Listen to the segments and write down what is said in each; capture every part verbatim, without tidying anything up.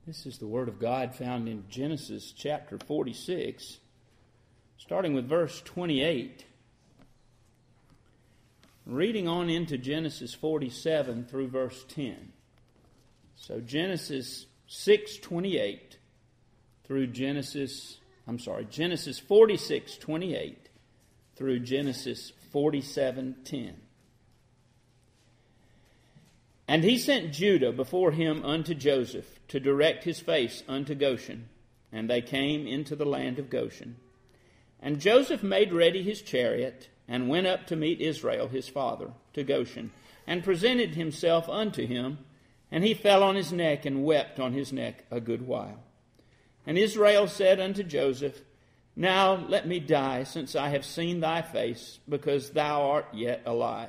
This is the Word of God found in Genesis chapter forty-six, starting with verse twenty-eight. Reading on into Genesis forty-seven through verse ten. So Genesis six twenty-eight through Genesis, I'm sorry, Genesis forty-six twenty-eight through Genesis forty-seven ten. And he sent Judah before him unto Joseph to direct his face unto Goshen. And they came into the land of Goshen. And Joseph made ready his chariot, and went up to meet Israel his father to Goshen, and presented himself unto him. And he fell on his neck, and wept on his neck a good while. And Israel said unto Joseph, Now let me die, since I have seen thy face, because thou art yet alive.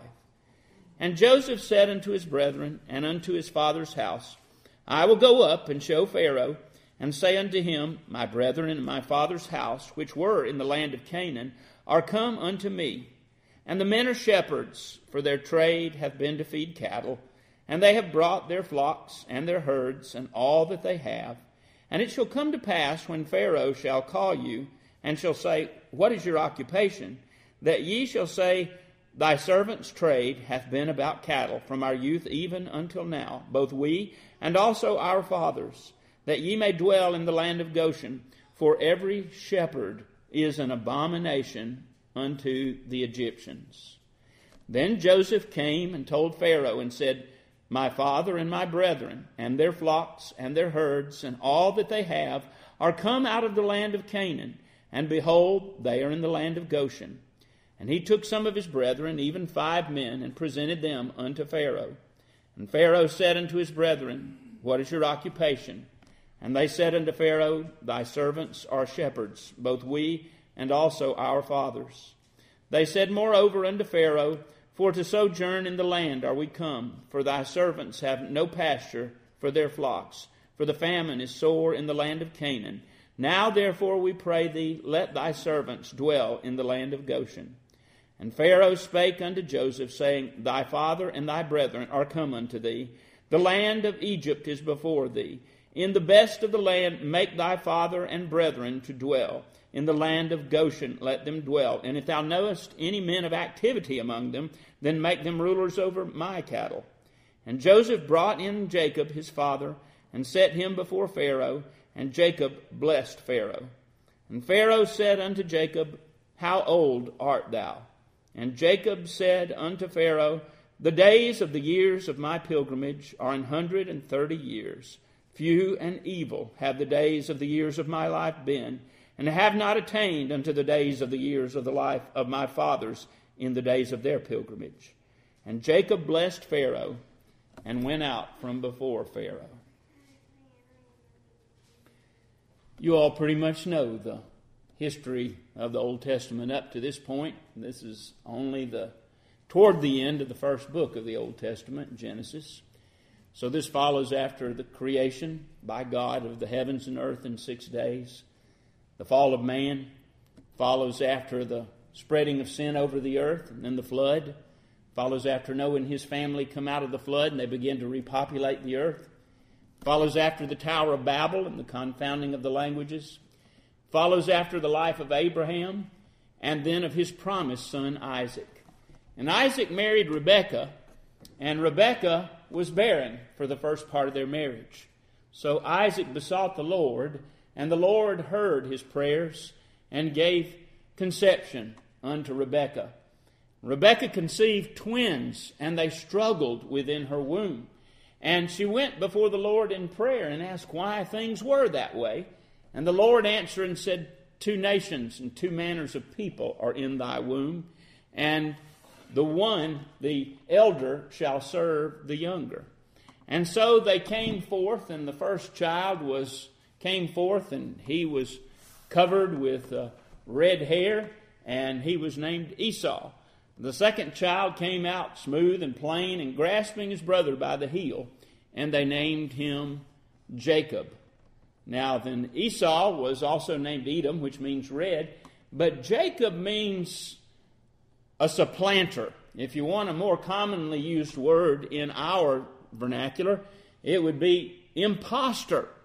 And Joseph said unto his brethren and unto his father's house, I will go up and show Pharaoh, and say unto him, My brethren and my father's house, which were in the land of Canaan, are come unto me. And the men are shepherds, for their trade hath been to feed cattle, and they have brought their flocks and their herds, and all that they have. And it shall come to pass, when Pharaoh shall call you, and shall say, What is your occupation? That ye shall say, Thy servant's trade hath been about cattle from our youth even until now, both we and also our fathers, that ye may dwell in the land of Goshen, for every shepherd is an abomination unto the Egyptians. Then Joseph came and told Pharaoh and said, My father and my brethren, and their flocks and their herds, and all that they have, are come out of the land of Canaan, and behold, they are in the land of Goshen. And he took some of his brethren, even five men, and presented them unto Pharaoh. And Pharaoh said unto his brethren, What is your occupation? And they said unto Pharaoh, Thy servants are shepherds, both we and also our fathers. They said moreover unto Pharaoh, For to sojourn in the land are we come, for thy servants have no pasture for their flocks, for the famine is sore in the land of Canaan. Now therefore we pray thee, let thy servants dwell in the land of Goshen. And Pharaoh spake unto Joseph, saying, Thy father and thy brethren are come unto thee. The land of Egypt is before thee. In the best of the land make thy father and brethren to dwell. In the land of Goshen let them dwell. And if thou knowest any men of activity among them, then make them rulers over my cattle. And Joseph brought in Jacob his father, and set him before Pharaoh, and Jacob blessed Pharaoh. And Pharaoh said unto Jacob, How old art thou? And Jacob said unto Pharaoh, The days of the years of my pilgrimage are an hundred and thirty years. Few and evil have the days of the years of my life been, and have not attained unto the days of the years of the life of my fathers in the days of their pilgrimage. And Jacob blessed Pharaoh, and went out from before Pharaoh. You all pretty much know the history of the Old Testament up to this point. This is only the toward the end of the first book of the Old Testament, Genesis. So this follows after the creation by God of the heavens and earth in six days. The fall of man follows after the spreading of sin over the earth, and then the flood follows after Noah and his family come out of the flood and they begin to repopulate the earth. Follows after the Tower of Babel and the confounding of the languages. Follows after the life of Abraham, and then of his promised son Isaac. And Isaac married Rebekah, and Rebekah was barren for the first part of their marriage. So Isaac besought the Lord, and the Lord heard his prayers, and gave conception unto Rebekah. Rebekah conceived twins, and they struggled within her womb. And she went before the Lord in prayer and asked why things were that way. And the Lord answered and said, Two nations and two manners of people are in thy womb, and the one, the elder, shall serve the younger. And so they came forth, and the first child was came forth, and he was covered with uh, red hair, and he was named Esau. The second child came out smooth and plain, and grasping his brother by the heel, and they named him Jacob. Now then, Esau was also named Edom, which means red, but Jacob means a supplanter. If you want a more commonly used word in our vernacular, it would be imposter.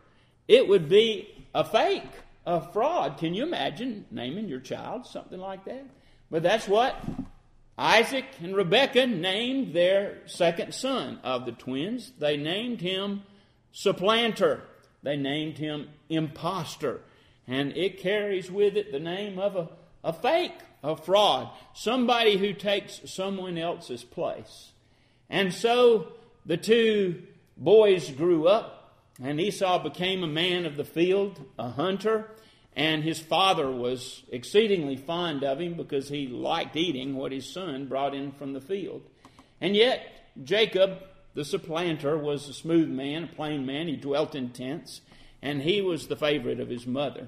it would be a fake, a fraud. Can you imagine naming your child something like that? But that's what Isaac and Rebekah named their second son of the twins. They named him Supplanter. They named him Impostor. And it carries with it the name of a, a fake, a fraud, somebody who takes someone else's place. And so the two boys grew up, and Esau became a man of the field, a hunter, and his father was exceedingly fond of him because he liked eating what his son brought in from the field. And yet Jacob, the supplanter, was a smooth man, a plain man. He dwelt in tents, and he was the favorite of his mother.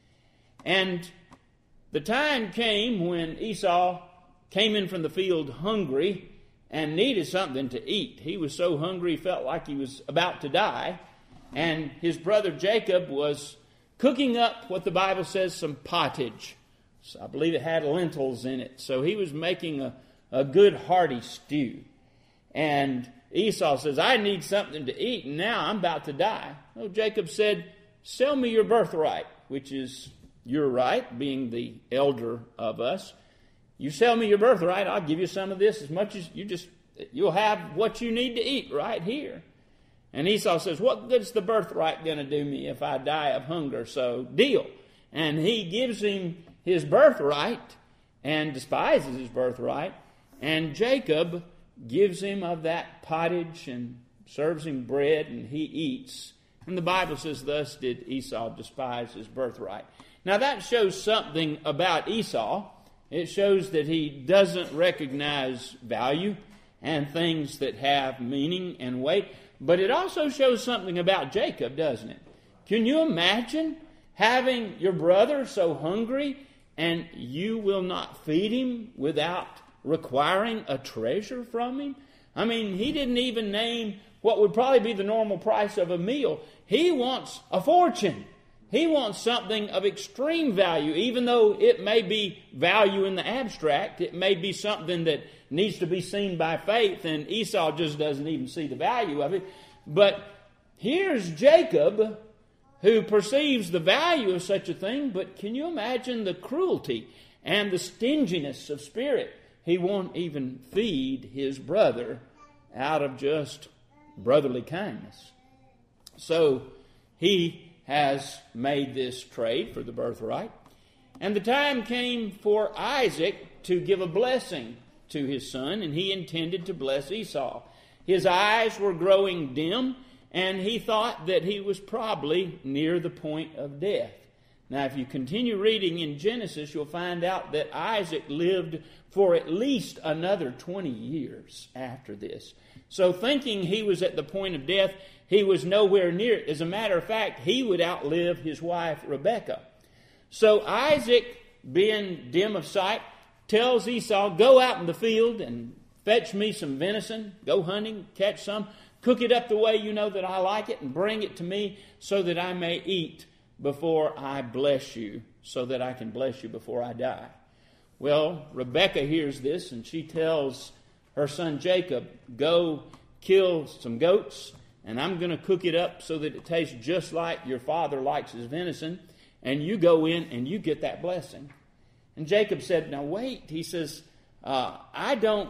And the time came when Esau came in from the field hungry and needed something to eat. He was so hungry he felt like he was about to die. And his brother Jacob was cooking up what the Bible says some pottage. So I believe it had lentils in it. So he was making a, a good hearty stew. And Esau says, I need something to eat, and now I'm about to die. Well, Jacob said, sell me your birthright, which is your right, being the elder of us. You sell me your birthright, I'll give you some of this, as much as you just, you'll have what you need to eat right here. And Esau says, what good's the birthright going to do me if I die of hunger? So deal. And he gives him his birthright and despises his birthright. And Jacob gives him of that pottage and serves him bread, and he eats. And the Bible says, thus did Esau despise his birthright. Now that shows something about Esau. It shows that he doesn't recognize value and things that have meaning and weight. But it also shows something about Jacob, doesn't it? Can you imagine having your brother so hungry and you will not feed him without requiring a treasure from him? I mean, he didn't even name what would probably be the normal price of a meal. He wants a fortune. He wants something of extreme value, even though it may be value in the abstract. It may be something that needs to be seen by faith, and Esau just doesn't even see the value of it. But here's Jacob, who perceives the value of such a thing, but can you imagine the cruelty and the stinginess of spirit? He won't even feed his brother out of just brotherly kindness. So he has made this trade for the birthright. And the time came for Isaac to give a blessing to his son, and he intended to bless Esau. His eyes were growing dim, and he thought that he was probably near the point of death. Now, if you continue reading in Genesis, you'll find out that Isaac lived for at least another twenty years after this. So thinking he was at the point of death, he was nowhere near it. As a matter of fact, he would outlive his wife Rebekah. So Isaac, being dim of sight, tells Esau, go out in the field and fetch me some venison. Go hunting, catch some, cook it up the way you know that I like it, and bring it to me so that I may eat before I bless you, so that I can bless you before I die. Well, Rebekah hears this, and she tells her son Jacob, go kill some goats, and I'm going to cook it up so that it tastes just like your father likes his venison, and you go in and you get that blessing. And Jacob said, now wait. He says, uh, I don't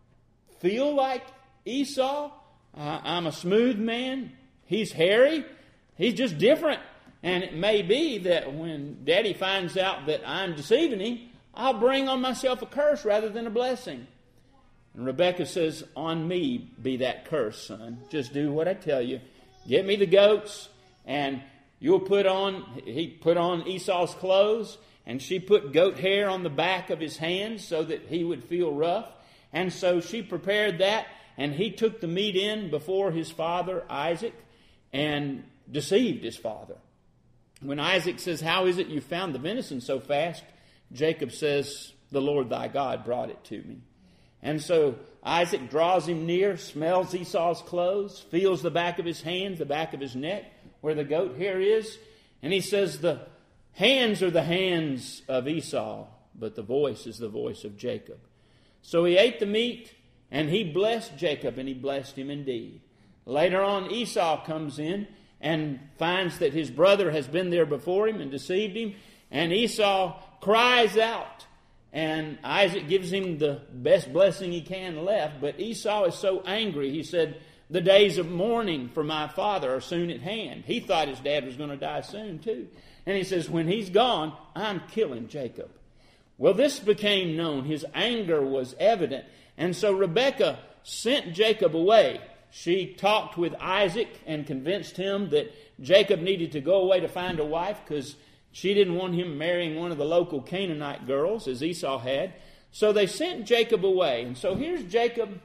feel like Esau. Uh, I'm a smooth man. He's hairy. He's just different. And it may be that when Daddy finds out that I'm deceiving him, I'll bring on myself a curse rather than a blessing. And Rebekah says, on me be that curse, son. Just do what I tell you. Get me the goats, and you'll put on, he put on Esau's clothes, and she put goat hair on the back of his hands so that he would feel rough. And so she prepared that, and he took the meat in before his father, Isaac, and deceived his father. When Isaac says, how is it you found the venison so fast? Jacob says, the Lord thy God brought it to me. And so Isaac draws him near, smells Esau's clothes, feels the back of his hands, the back of his neck, where the goat hair is. And he says, the hands are the hands of Esau, but the voice is the voice of Jacob. So he ate the meat, and he blessed Jacob, and he blessed him indeed. Later on, Esau comes in, and finds that his brother has been there before him and deceived him. And Esau cries out, and Isaac gives him the best blessing he can left. But Esau is so angry, he said, the days of mourning for my father are soon at hand. He thought his dad was going to die soon too. And he says, when he's gone, I'm killing Jacob. Well, this became known. His anger was evident. And so Rebekah sent Jacob away. She talked with Isaac and convinced him that Jacob needed to go away to find a wife because she didn't want him marrying one of the local Canaanite girls, as Esau had. So they sent Jacob away. And so here's Jacob.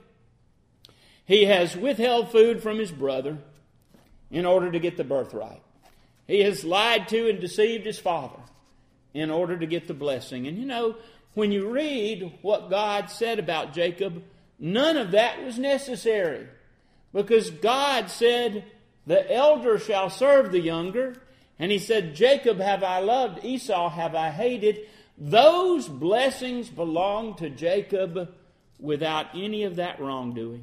He has withheld food from his brother in order to get the birthright. He has lied to and deceived his father in order to get the blessing. And you know, when you read what God said about Jacob, none of that was necessary. Because God said, the elder shall serve the younger. And he said, Jacob have I loved, Esau have I hated. Those blessings belong to Jacob without any of that wrongdoing.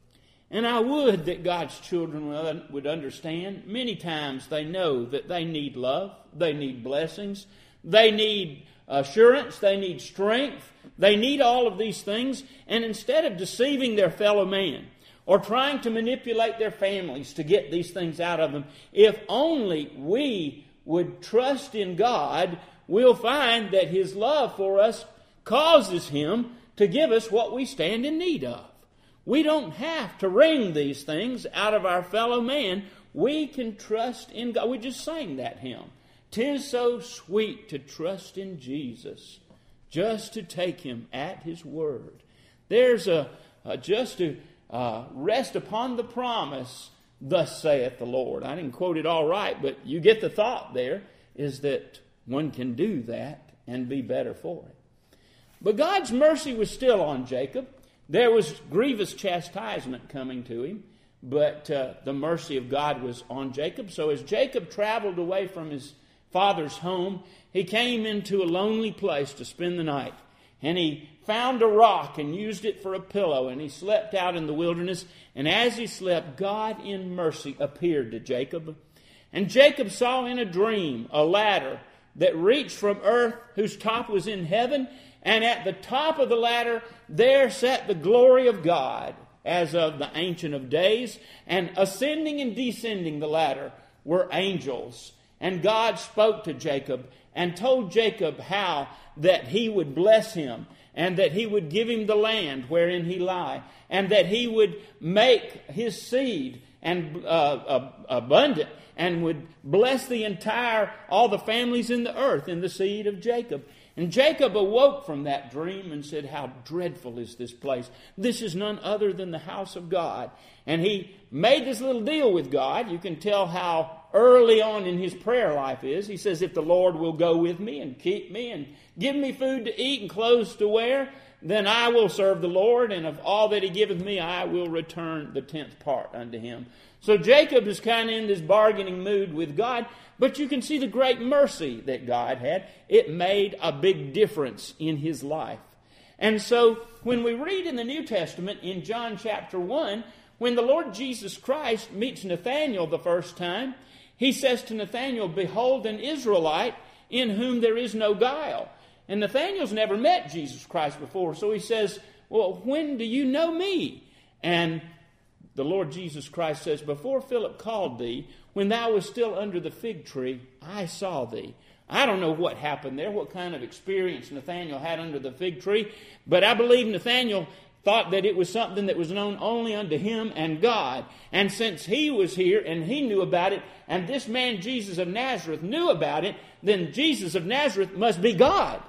And I would that God's children would understand. Many times they know that they need love. They need blessings. They need assurance. They need strength. They need all of these things. And instead of deceiving their fellow man or trying to manipulate their families to get these things out of them, if only we would trust in God, we'll find that His love for us causes Him to give us what we stand in need of. We don't have to wring these things out of our fellow man. We can trust in God. We just sang that hymn. 'Tis so sweet to trust in Jesus, just to take Him at His word. There's a, a just to uh, rest upon the promise, thus saith the Lord. I didn't quote it all right, but you get the thought there, is that one can do that and be better for it. But God's mercy was still on Jacob. There was grievous chastisement coming to him, but uh, the mercy of God was on Jacob. So as Jacob traveled away from his father's home, he came into a lonely place to spend the night. And he found a rock and used it for a pillow, and he slept out in the wilderness. And as he slept, God in mercy appeared to Jacob. And Jacob saw in a dream a ladder that reached from earth, whose top was in heaven. And at the top of the ladder, there sat the glory of God, as of the Ancient of Days. And ascending and descending the ladder were angels. And God spoke to Jacob and told Jacob how that He would bless him, and that He would give him the land wherein he lie, and that He would make his seed and uh, abundant, and would bless the entire, all the families in the earth in the seed of Jacob. And Jacob awoke from that dream and said, how dreadful is this place. This is none other than the house of God. And he made this little deal with God. You can tell how early on in his prayer life is. He says, if the Lord will go with me and keep me and give me food to eat and clothes to wear, then I will serve the Lord, and of all that He giveth me, I will return the tenth part unto Him. So Jacob is kind of in this bargaining mood with God, but you can see the great mercy that God had. It made a big difference in his life. And so when we read in the New Testament in John chapter one, when the Lord Jesus Christ meets Nathanael the first time, He says to Nathanael, behold an Israelite in whom there is no guile. And Nathanael's never met Jesus Christ before, so he says, well, when do you know me? And the Lord Jesus Christ says, before Philip called thee, when thou wast still under the fig tree, I saw thee. I don't know what happened there, what kind of experience Nathanael had under the fig tree, but I believe Nathanael thought that it was something that was known only unto him and God. And since he was here and he knew about it, and this man Jesus of Nazareth knew about it, then Jesus of Nazareth must be God.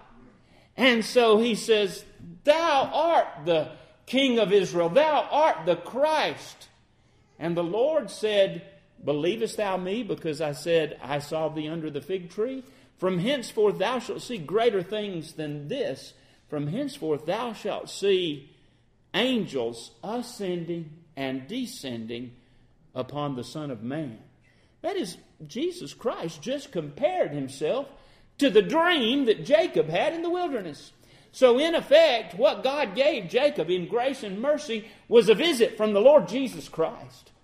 And so he says, thou art the King of Israel, thou art the Christ. And the Lord said, believest thou me, because I said, I saw thee under the fig tree? From henceforth thou shalt see greater things than this. From henceforth thou shalt see angels ascending and descending upon the Son of Man. That is, Jesus Christ just compared Himself to the dream that Jacob had in the wilderness. So in effect, what God gave Jacob in grace and mercy was a visit from the Lord Jesus Christ.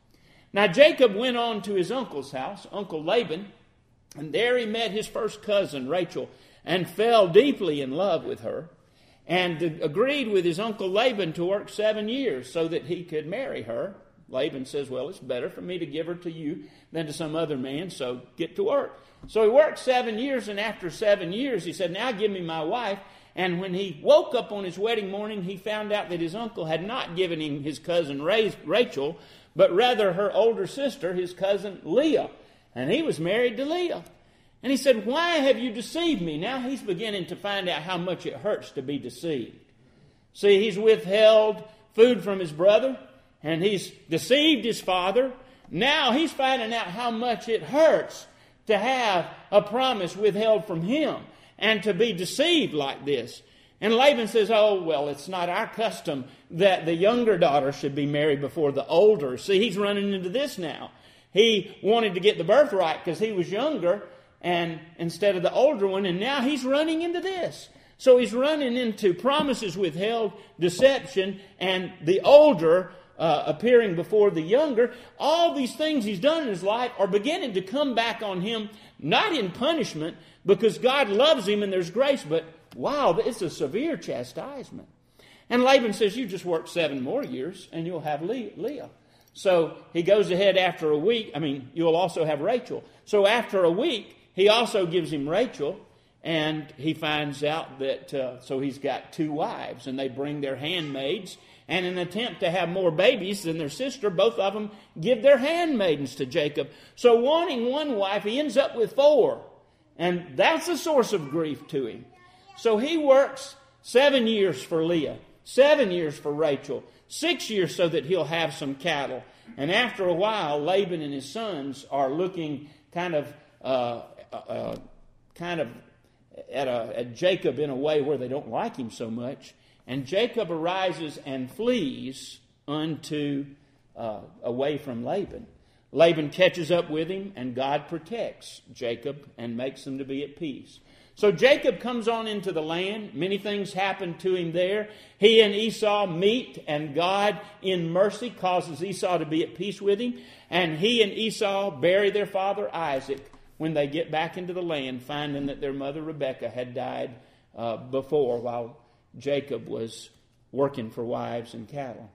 Now Jacob went on to his uncle's house, Uncle Laban, and there he met his first cousin, Rachel, and fell deeply in love with her, and agreed with his uncle Laban to work seven years so that he could marry her. Laban says, well, it's better for me to give her to you than to some other man, so get to work. So he worked seven years, and after seven years, he said, now give me my wife. And when he woke up on his wedding morning, he found out that his uncle had not given him his cousin Rachel, but rather her older sister, his cousin Leah. And he was married to Leah. And he said, why have you deceived me? Now he's beginning to find out how much it hurts to be deceived. See, he's withheld food from his brother, and he's deceived his father. Now he's finding out how much it hurts to have a promise withheld from him and to be deceived like this. And Laban says, oh, well, it's not our custom that the younger daughter should be married before the older. See, he's running into this now. He wanted to get the birthright because he was younger and instead of the older one, and now he's running into this. So he's running into promises withheld, deception, and the older uh, appearing before the younger. All these things he's done in his life are beginning to come back on him, not in punishment, because God loves him and there's grace, but wow, it's a severe chastisement. And Laban says, you just work seven more years and you'll have Leah. So he goes ahead after a week. I mean, you'll also have Rachel. So after a week, he also gives him Rachel, and he finds out that, uh, so he's got two wives, and they bring their handmaids, and in an attempt to have more babies than their sister, both of them give their handmaidens to Jacob. So wanting one wife, he ends up with four. And that's a source of grief to him. So he works seven years for Leah, seven years for Rachel, six years so that he'll have some cattle. And after a while, Laban and his sons are looking kind of, uh, uh, kind of at, a, at Jacob in a way where they don't like him so much. And Jacob arises and flees unto uh, away from Laban. Laban catches up with him, and God protects Jacob and makes them to be at peace. So Jacob comes on into the land. Many things happen to him there. He and Esau meet, and God, in mercy, causes Esau to be at peace with him. And he and Esau bury their father Isaac when they get back into the land, finding that their mother Rebekah had died uh, before while Jacob was working for wives and cattle.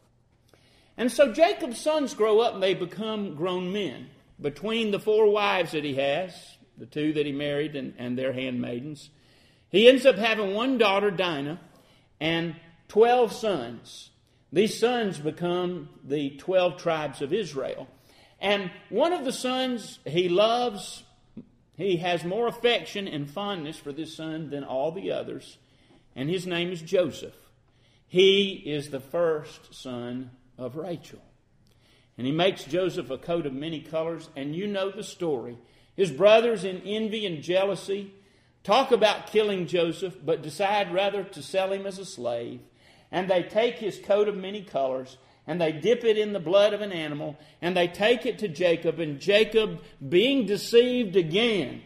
And so Jacob's sons grow up and they become grown men. Between the four wives that he has, the two that he married and, and their handmaidens, he ends up having one daughter, Dinah, and twelve sons. These sons become the twelve tribes of Israel. And one of the sons he loves, he has more affection and fondness for this son than all the others, and his name is Joseph. He is the first son of Rachel. And he makes Joseph a coat of many colors, and you know the story. His brothers, in envy and jealousy, talk about killing Joseph, but decide rather to sell him as a slave. And they take his coat of many colors, and they dip it in the blood of an animal, and they take it to Jacob, and Jacob, being deceived again,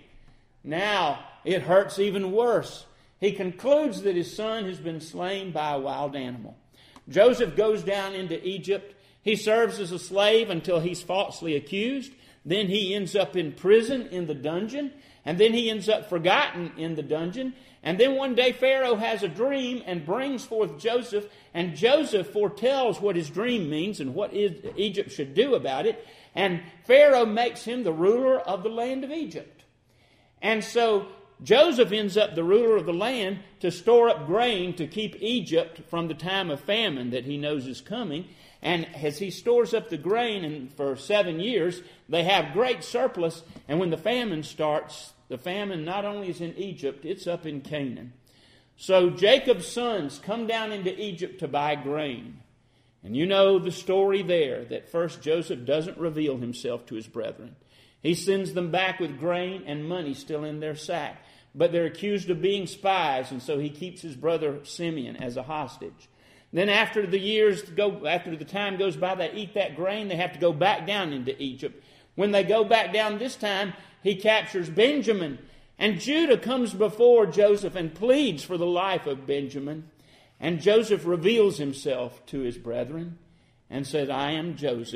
now it hurts even worse. He concludes that his son has been slain by a wild animal. Joseph goes down into Egypt. He serves as a slave until he's falsely accused. Then he ends up in prison in the dungeon. And then he ends up forgotten in the dungeon. And then one day Pharaoh has a dream and brings forth Joseph. And Joseph foretells what his dream means and what Egypt should do about it. And Pharaoh makes him the ruler of the land of Egypt. And so Joseph ends up the ruler of the land to store up grain to keep Egypt from the time of famine that he knows is coming. And as he stores up the grain and for seven years, they have great surplus. And when the famine starts, the famine not only is in Egypt, it's up in Canaan. So Jacob's sons come down into Egypt to buy grain. And you know the story there, that first Joseph doesn't reveal himself to his brethren. He sends them back with grain and money still in their sack. But they're accused of being spies, and so he keeps his brother Simeon as a hostage. Then after the years go, after the time goes by, they eat that grain, they have to go back down into Egypt. When they go back down this time, he captures Benjamin. And Judah comes before Joseph and pleads for the life of Benjamin. And Joseph reveals himself to his brethren and said, I am Joseph,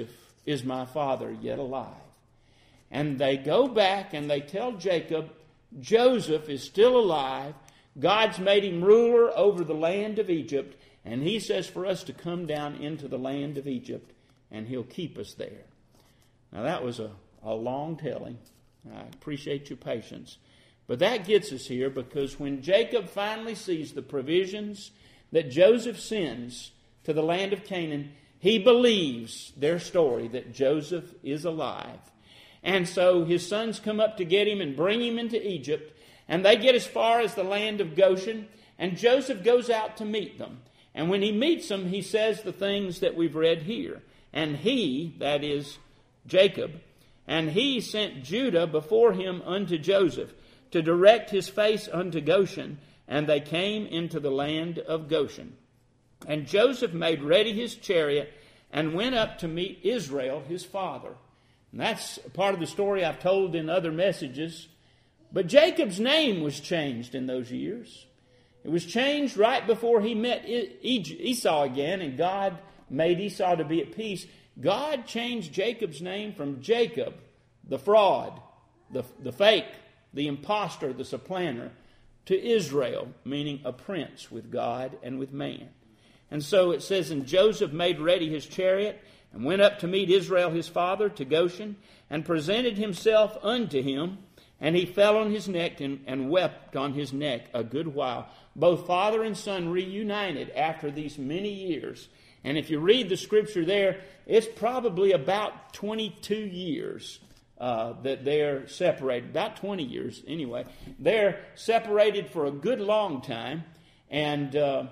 is my father yet alive? And they go back and they tell Jacob, Joseph is still alive. God's made him ruler over the land of Egypt. And he says for us to come down into the land of Egypt, and he'll keep us there. Now that was a, a long telling. I appreciate your patience. But that gets us here because when Jacob finally sees the provisions that Joseph sends to the land of Canaan, he believes their story that Joseph is alive. And so his sons come up to get him and bring him into Egypt. And they get as far as the land of Goshen. And Joseph goes out to meet them. And when he meets them, he says the things that we've read here. And he, that is Jacob, and he sent Judah before him unto Joseph to direct his face unto Goshen. And they came into the land of Goshen. And Joseph made ready his chariot and went up to meet Israel, his father. And that's part of the story I've told in other messages. But Jacob's name was changed in those years. It was changed right before he met Esau again, and God made Esau to be at peace. God changed Jacob's name from Jacob, the fraud, the, the fake, the imposter, the supplanter, to Israel, meaning a prince with God and with man. And so it says, and Joseph made ready his chariot and went up to meet Israel his father to Goshen and presented himself unto him. And he fell on his neck and, and wept on his neck a good while. Both father and son reunited after these many years. And if you read the scripture there, it's probably about twenty-two years uh, that they're separated. About twenty years anyway. They're separated for a good long time. And uh,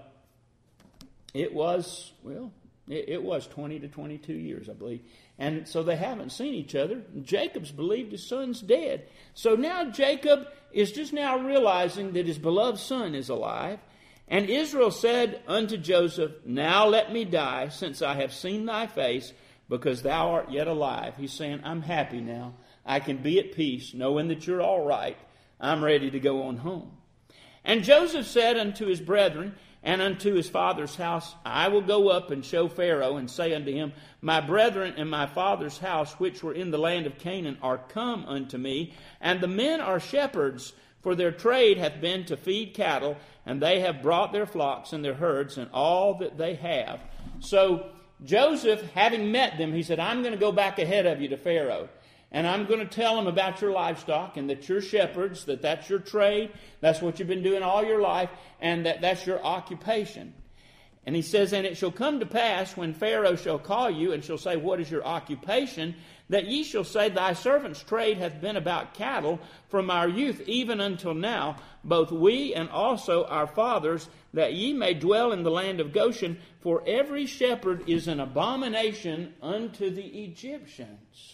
it was, well, it, it was twenty to twenty-two years, I believe. And so they haven't seen each other. Jacob's believed his son's dead. So now Jacob is just now realizing that his beloved son is alive. And Israel said unto Joseph, now let me die, since I have seen thy face, because thou art yet alive. He's saying, I'm happy now. I can be at peace, knowing that you're all right. I'm ready to go on home. And Joseph said unto his brethren, and unto his father's house, I will go up and show Pharaoh, and say unto him, my brethren and my father's house, which were in the land of Canaan, are come unto me, and the men are shepherds, for their trade hath been to feed cattle, and they have brought their flocks and their herds, and all that they have. So Joseph, having met them, he said, I'm going to go back ahead of you to Pharaoh. And I'm going to tell them about your livestock and that you're shepherds, that that's your trade, that's what you've been doing all your life, and that that's your occupation. And he says, and it shall come to pass when Pharaoh shall call you and shall say, what is your occupation? That ye shall say, thy servant's trade hath been about cattle from our youth even until now, both we and also our fathers, that ye may dwell in the land of Goshen, for every shepherd is an abomination unto the Egyptians.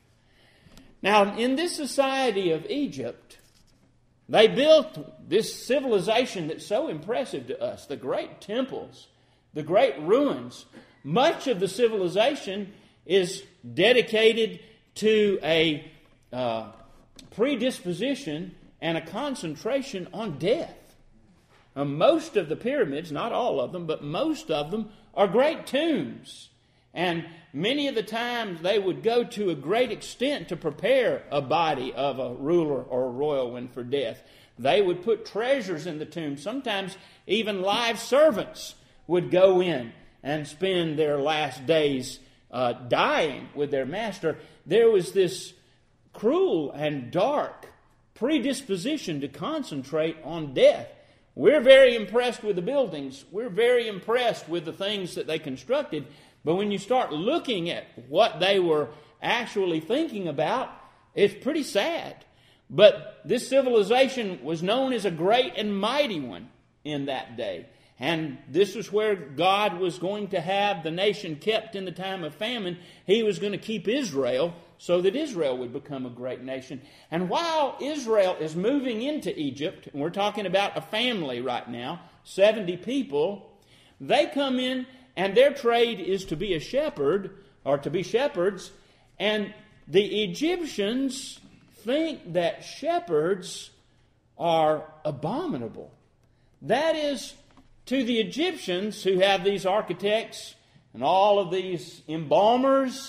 Now, in this society of Egypt, they built this civilization that's so impressive to us, the great temples, the great ruins. Much of the civilization is dedicated to a uh, predisposition and a concentration on death. Now, most of the pyramids, not all of them, but most of them are great tombs. And many of the times they would go to a great extent to prepare a body of a ruler or a royal one for death. They would put treasures in the tomb. Sometimes even live servants would go in and spend their last days uh, dying with their master. There was this cruel and dark predisposition to concentrate on death. We're very impressed with the buildings. We're very impressed with the things that they constructed. But when you start looking at what they were actually thinking about, it's pretty sad. But this civilization was known as a great and mighty one in that day. And this is where God was going to have the nation kept in the time of famine. He was going to keep Israel so that Israel would become a great nation. And while Israel is moving into Egypt, and we're talking about a family right now, seventy people, they come in and their trade is to be a shepherd, or to be shepherds, and the Egyptians think that shepherds are abominable. That is, to the Egyptians who have these architects and all of these embalmers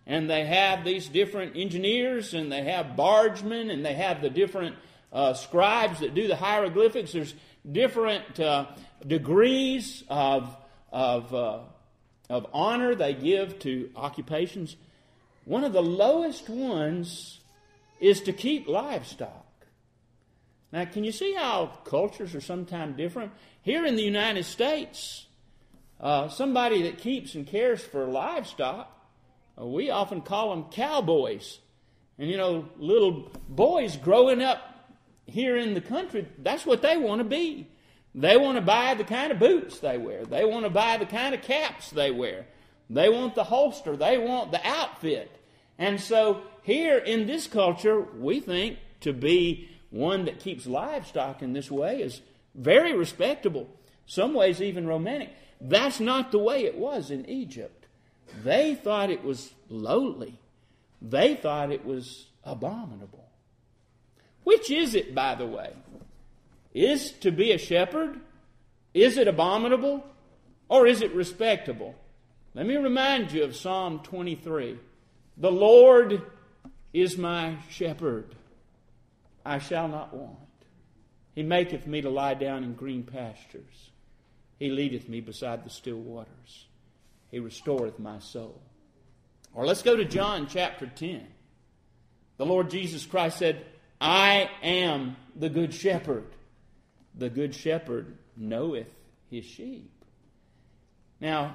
and they have these different engineers, and they have bargemen, and they have the different uh, scribes that do the hieroglyphics. There's different uh, degrees of of uh, of honor they give to occupations. One of the lowest ones is to keep livestock. Now, can you see how cultures are sometimes different? Here in the United States, uh, somebody that keeps and cares for livestock, uh, we often call them cowboys. And, you know, little boys growing up here in the country, that's what they want to be. They want to buy the kind of boots they wear. They want to buy the kind of caps they wear. They want the holster. They want the outfit. And so here in this culture, we think to be one that keeps livestock in this way is very respectable, some ways even romantic. That's not the way it was in Egypt. They thought it was lowly. They thought it was abominable. Which is it, by the way? Is to be a shepherd, is it abominable, or is it respectable? Let me remind you of Psalm twenty-three. The Lord is my shepherd. I shall not want. He maketh me to lie down in green pastures. He leadeth me beside the still waters. He restoreth my soul. Or let's go to John chapter ten. The Lord Jesus Christ said, I am the good shepherd. The good shepherd knoweth his sheep. Now,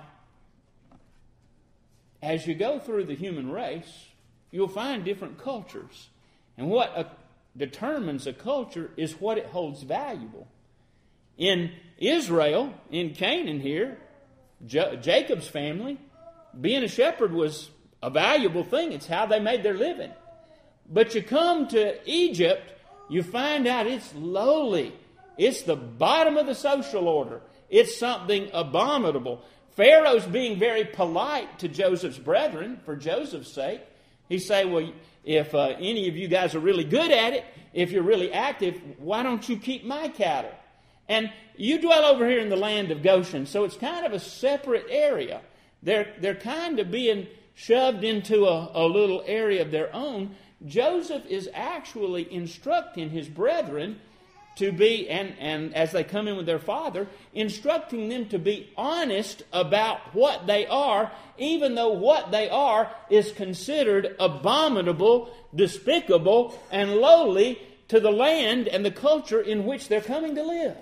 as you go through the human race, you'll find different cultures. And what a, determines a culture is what it holds valuable. In Israel, in Canaan here, J- Jacob's family, being a shepherd was a valuable thing. It's how they made their living. But you come to Egypt, you find out it's lowly. It's the bottom of the social order. It's something abominable. Pharaoh's being very polite to Joseph's brethren for Joseph's sake. He say, well, if uh, any of you guys are really good at it, if you're really active, why don't you keep my cattle? And you dwell over here in the land of Goshen, so it's kind of a separate area. They're, they're kind of being shoved into a, a little area of their own. Joseph is actually instructing his brethren to be, and, and as they come in with their father, instructing them to be honest about what they are, even though what they are is considered abominable, despicable, and lowly to the land and the culture in which they're coming to live.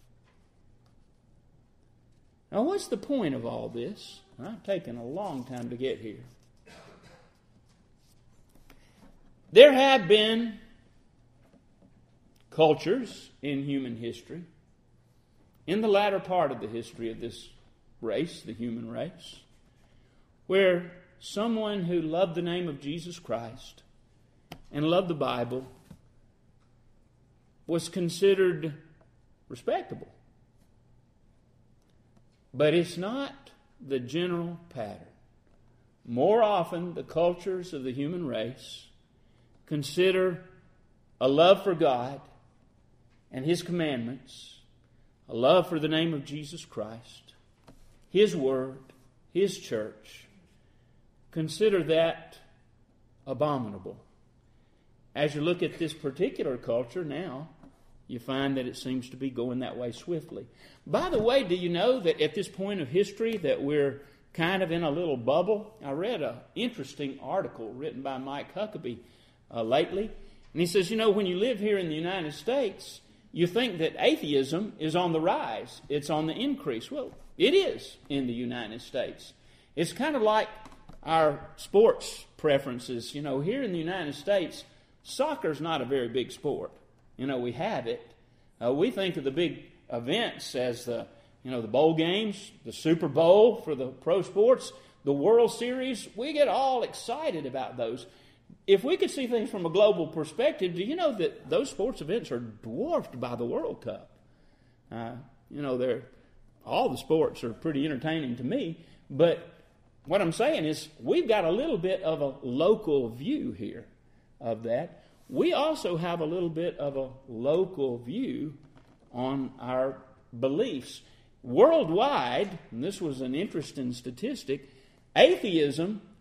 Now, what's the point of all this? I've taken a long time to get here. There have been cultures in human history, in the latter part of the history of this race, the human race, where someone who loved the name of Jesus Christ and loved the Bible was considered respectable. But it's not the general pattern. More often, the cultures of the human race consider a love for God and His commandments, a love for the name of Jesus Christ, His Word, His church, consider that abominable. As you look at this particular culture now, you find that it seems to be going that way swiftly. By the way, do you know that at this point of history that we're kind of in a little bubble? I read an interesting article written by Mike Huckabee uh, lately, and he says, you know, when you live here in the United States, you think that atheism is on the rise. It's on the increase. Well, it is in the United States. It's kind of like our sports preferences. You know, here in the United States, soccer's not a very big sport. You know, we have it. Uh, we think of the big events as the, you know, the bowl games, the Super Bowl for the pro sports, the World Series. We get all excited about those. If we could see things from a global perspective, do you know that those sports events are dwarfed by the World Cup? Uh, you know, they're all the sports are pretty entertaining to me, but what I'm saying is we've got a little bit of a local view here of that. We also have a little bit of a local view on our beliefs. Worldwide, and this was an interesting statistic, atheism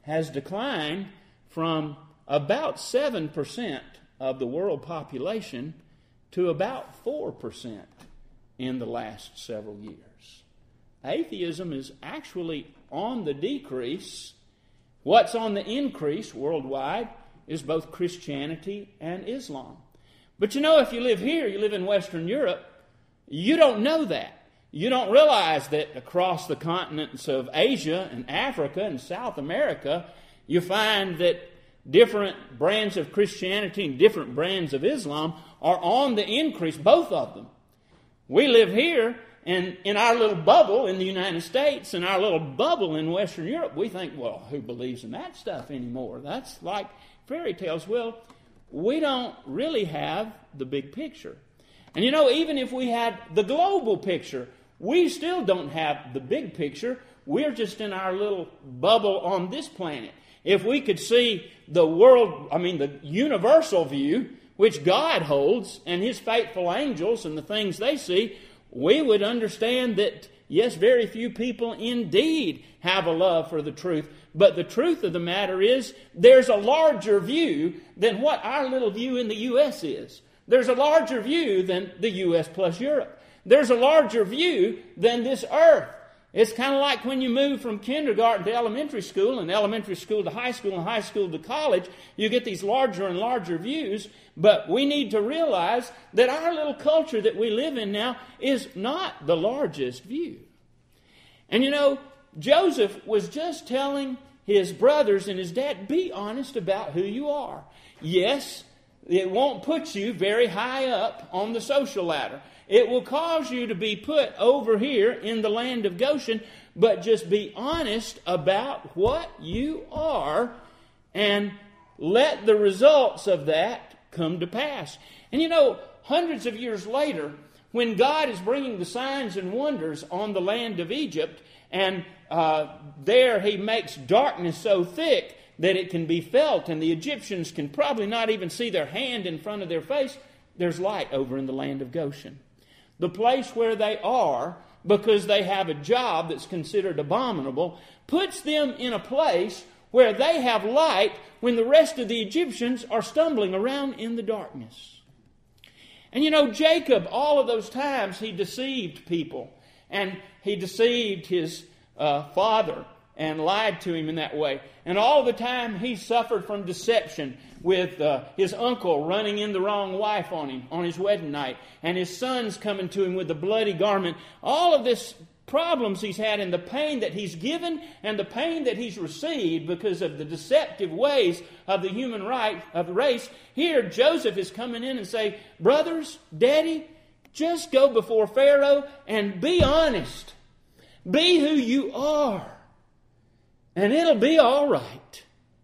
has declined from about seven percent of the world population to about four percent in the last several years. Atheism is actually on the decrease. What's on the increase worldwide is both Christianity and Islam. But you know, if you live here, you live in Western Europe, you don't know that. You don't realize that across the continents of Asia and Africa and South America, you find that different brands of Christianity and different brands of Islam are on the increase, both of them. We live here, and in our little bubble in the United States, in our little bubble in Western Europe, we think, well, who believes in that stuff anymore? That's like fairy tales. Well, we don't really have the big picture. And you know, even if we had the global picture, we still don't have the big picture. We're just in our little bubble on this planet. If we could see the world, I mean the universal view, which God holds, and His faithful angels and the things they see, we would understand that, yes, very few people indeed have a love for the truth. But the truth of the matter is, there's a larger view than what our little view in the U S is. There's a larger view than the U S plus Europe. There's a larger view than this earth. It's kind of like when you move from kindergarten to elementary school, and elementary school to high school, and high school to college, you get these larger and larger views. But we need to realize that our little culture that we live in now is not the largest view. And you know, Joseph was just telling his brothers and his dad, be honest about who you are. Yes, it won't put you very high up on the social ladder. It will cause you to be put over here in the land of Goshen, but just be honest about what you are and let the results of that come to pass. And you know, hundreds of years later, when God is bringing the signs and wonders on the land of Egypt, and uh, there He makes darkness so thick that it can be felt, and the Egyptians can probably not even see their hand in front of their face, there's light over in the land of Goshen. The place where they are, because they have a job that's considered abominable, puts them in a place where they have light when the rest of the Egyptians are stumbling around in the darkness. And you know, Jacob, all of those times, he deceived people. And he deceived his uh, father and lied to him in that way. And all the time he suffered from deception with uh, his uncle running in the wrong wife on him on his wedding night, and his sons coming to him with a bloody garment. All of this problems he's had, and the pain that he's given and the pain that he's received because of the deceptive ways of the human right of the race. Here Joseph is coming in and say, brothers, daddy, just go before Pharaoh and be honest. Be who you are. And it'll be all right.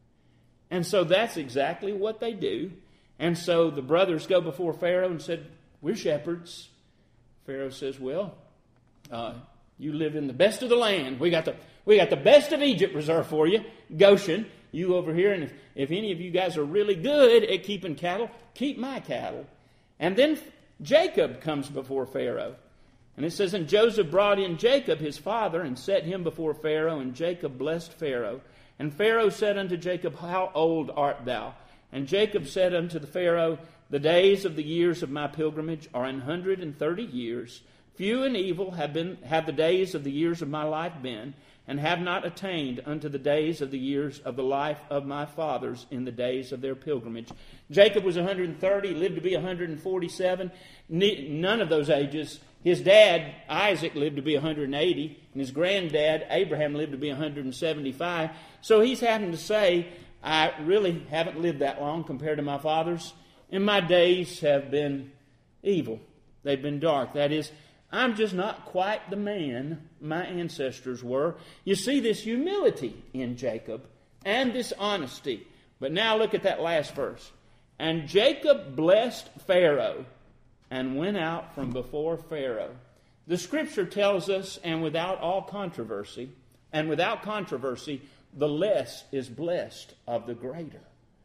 And so that's exactly what they do. And so the brothers go before Pharaoh and said, we're shepherds. Pharaoh says, well, uh, you live in the best of the land. We got the we got the best of Egypt reserved for you, Goshen. You over here, and if, if any of you guys are really good at keeping cattle, keep my cattle. And then Jacob comes before Pharaoh. And it says, and Joseph brought in Jacob his father and set him before Pharaoh, and Jacob blessed Pharaoh. And Pharaoh said unto Jacob, how old art thou? And Jacob said unto the Pharaoh, the days of the years of my pilgrimage are an hundred and thirty years. Few and evil have been have the days of the years of my life been, and have not attained unto the days of the years of the life of my fathers in the days of their pilgrimage. Jacob was one hundred thirty, lived to be one hundred forty-seven. None of those ages. His dad, Isaac, lived to be one hundred eighty, and his granddad, Abraham, lived to be one hundred seventy-five. So he's having to say, I really haven't lived that long compared to my fathers, and my days have been evil. They've been dark. That is, I'm just not quite the man my ancestors were. You see this humility in Jacob and this honesty. But now look at that last verse. And Jacob blessed Pharaoh and went out from before Pharaoh. The Scripture tells us, and without all controversy, and without controversy, the less is blessed of the greater.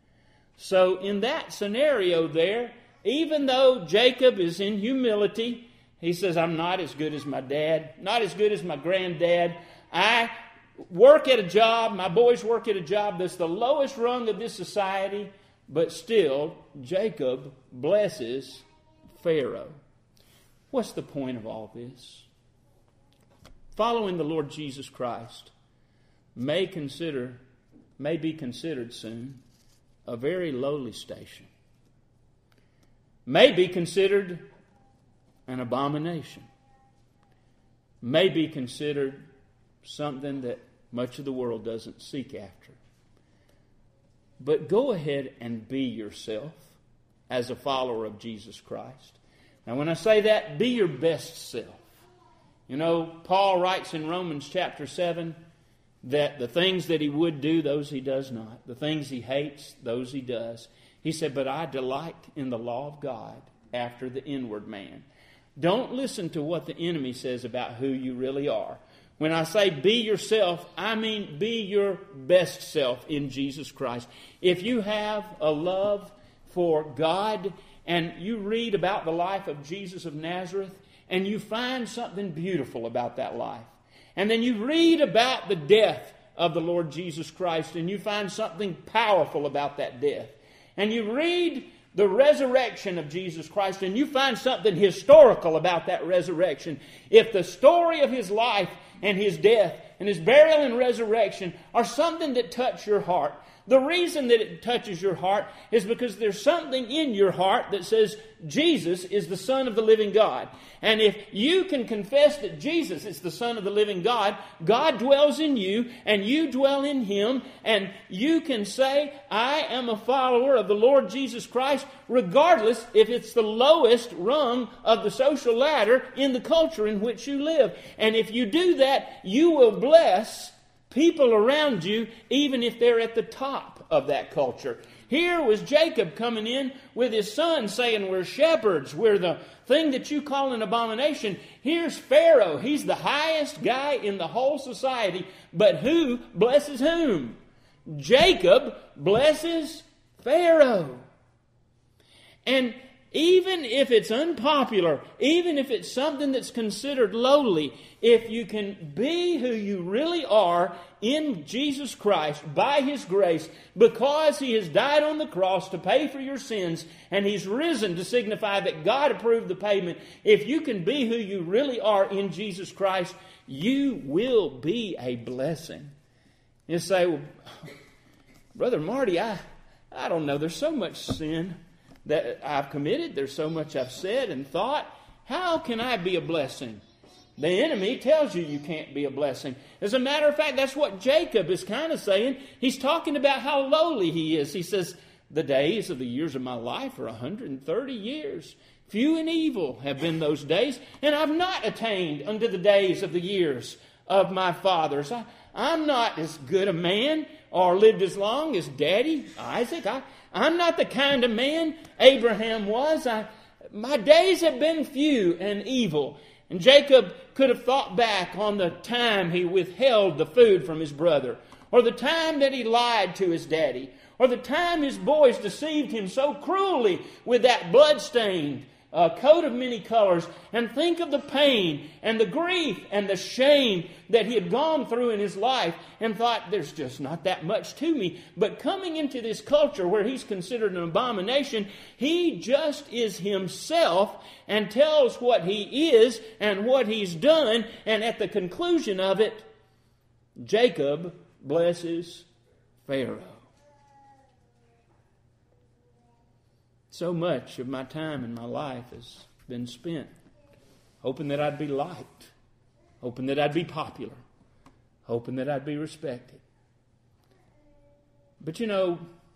So in that scenario there, even though Jacob is in humility, he says, I'm not as good as my dad, not as good as my granddad. I work at a job, my boys work at a job that's the lowest rung of this society, but still, Jacob blesses Pharaoh. What's the point of all this? Following the Lord Jesus Christ may consider, may be considered soon a very lowly station. May be considered an abomination. May be considered something that much of the world doesn't seek after. But go ahead and be yourself as a follower of Jesus Christ. Now when I say that, be your best self. You know, Paul writes in Romans chapter seven that the things that he would do, those he does not. The things he hates, those he does. He said, but I delight in the law of God after the inward man. Don't listen to what the enemy says about who you really are. When I say be yourself, I mean be your best self in Jesus Christ. If you have a love for God and you read about the life of Jesus of Nazareth and you find something beautiful about that life, and then you read about the death of the Lord Jesus Christ and you find something powerful about that death, and you read the resurrection of Jesus Christ and you find something historical about that resurrection, if the story of His life and His death and His burial and resurrection are something that touch your heart, the reason that it touches your heart is because there's something in your heart that says Jesus is the Son of the living God. And if you can confess that Jesus is the Son of the living God, God dwells in you and you dwell in Him, and you can say, I am a follower of the Lord Jesus Christ, regardless if it's the lowest rung of the social ladder in the culture in which you live. And if you do that, you will bless people around you, even if they're at the top of that culture. Here was Jacob coming in with his son saying, we're shepherds, we're the thing that you call an abomination. Here's Pharaoh, he's the highest guy in the whole society, but who blesses whom? Jacob blesses Pharaoh. And even if it's unpopular, even if it's something that's considered lowly, if you can be who you really are in Jesus Christ by His grace, because He has died on the cross to pay for your sins, and He's risen to signify that God approved the payment, if you can be who you really are in Jesus Christ, you will be a blessing. You say, well, Brother Marty, I, I don't know, there's so much sin that I've committed. There's so much I've said and thought. How can I be a blessing? The enemy tells you you can't be a blessing. As a matter of fact, that's what Jacob is kind of saying. He's talking about how lowly he is. He says, the days of the years of my life are one hundred thirty years. Few and evil have been those days, and I've not attained unto the days of the years of my fathers. I, I'm not as good a man or lived as long as Daddy, Isaac. I I'm not the kind of man Abraham was. I, my days have been few and evil. And Jacob could have thought back on the time he withheld the food from his brother, or the time that he lied to his daddy, or the time his boys deceived him so cruelly with that bloodstained uh, coat of many colors, and think of the pain and the grief and the shame that he had gone through in his life, and thought, there's just not that much to me. But coming into this culture where he's considered an abomination, he just is himself and tells what he is and what he's done, and at the conclusion of it, Jacob blesses Pharaoh. So much of my time in my life has been spent hoping that I'd be liked, hoping that I'd be popular, hoping that I'd be respected. But you know,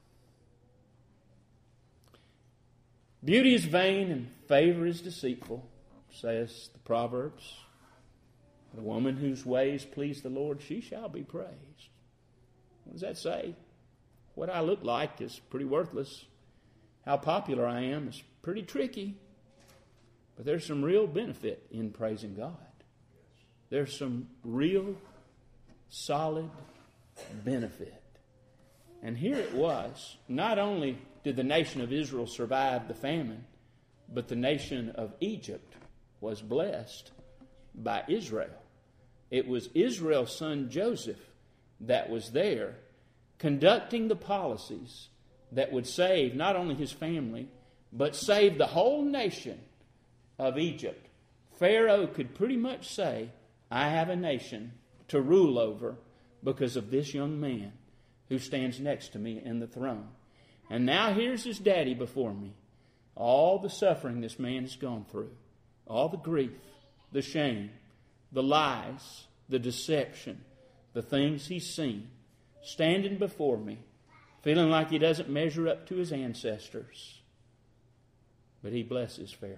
beauty is vain and favor is deceitful, says the Proverbs. The woman whose ways please the Lord, she shall be praised. What does that say? What I look like is pretty worthless. How popular I am is pretty tricky. But there's some real benefit in praising God. There's some real, solid benefit. And here it was. Not only did the nation of Israel survive the famine, but the nation of Egypt was blessed by Israel. It was Israel's son Joseph that was there, conducting the policies that would save not only his family, but save the whole nation of Egypt, Pharaoh could pretty much say, I have a nation to rule over because of this young man who stands next to me in the throne. And now here's his daddy before me. All the suffering this man has gone through, all the grief, the shame, the lies, the deception, the things he's seen, standing before me, feeling like he doesn't measure up to his ancestors. But he blesses Pharaoh.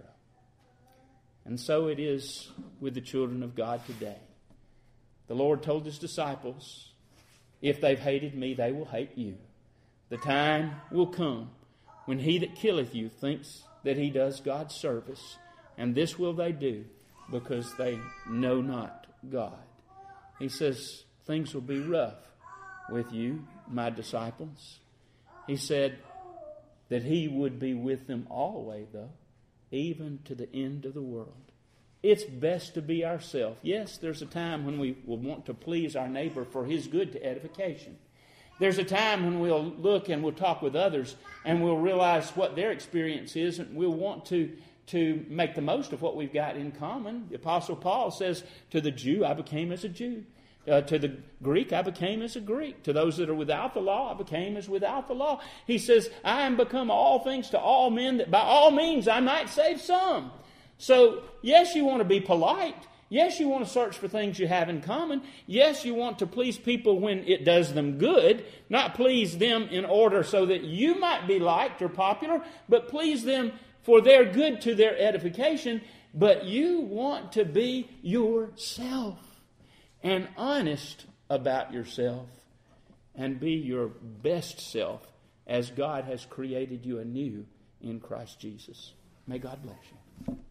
And so it is with the children of God today. The Lord told his disciples, if they've hated me, they will hate you. The time will come when he that killeth you thinks that he does God's service. And this will they do because they know not God. He says, things will be rough with you, my disciples. He said that he would be with them always, though, even to the end of the world. It's best to be ourselves. Yes, there's a time when we will want to please our neighbor for his good to edification. There's a time when we'll look and we'll talk with others and we'll realize what their experience is, and we'll want to, to make the most of what we've got in common. The Apostle Paul says, to the Jew I became as a Jew. Uh, to the Greek, I became as a Greek. To those that are without the law, I became as without the law. He says, I am become all things to all men, that by all means I might save some. So, yes, you want to be polite. Yes, you want to search for things you have in common. Yes, you want to please people when it does them good, not please them in order so that you might be liked or popular, but please them for their good to their edification. But you want to be yourself and honest about yourself and be your best self as God has created you anew in Christ Jesus. May God bless you.